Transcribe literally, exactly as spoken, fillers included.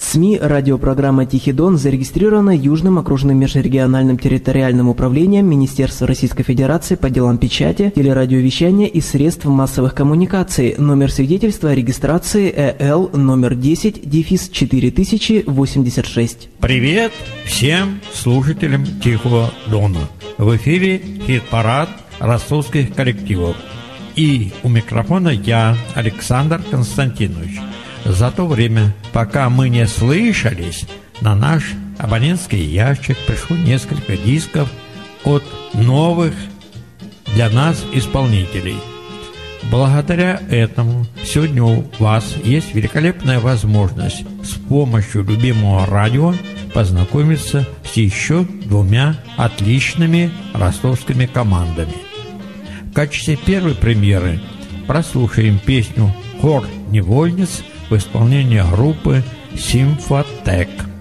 СМИ радиопрограмма «Тихий Дон» зарегистрирована Южным окружным межрегиональным территориальным управлением Министерства Российской Федерации по делам печати, телерадиовещания и средств массовых коммуникаций. Номер свидетельства о регистрации Э Л номер десять дефис четыре тысячи восемьдесят шесть. Привет всем слушателям «Тихого Дона». В эфире хит-парад ростовских коллективов. И у микрофона я, Александр Константинович. За то время, пока мы не слышались, на наш абонентский ящик пришло несколько дисков от новых для нас исполнителей. Благодаря этому сегодня у вас есть великолепная возможность с помощью любимого радио познакомиться с еще двумя отличными ростовскими командами. В качестве первой премьеры прослушаем песню «Хор невольниц» в исполнении группы «Симфотек».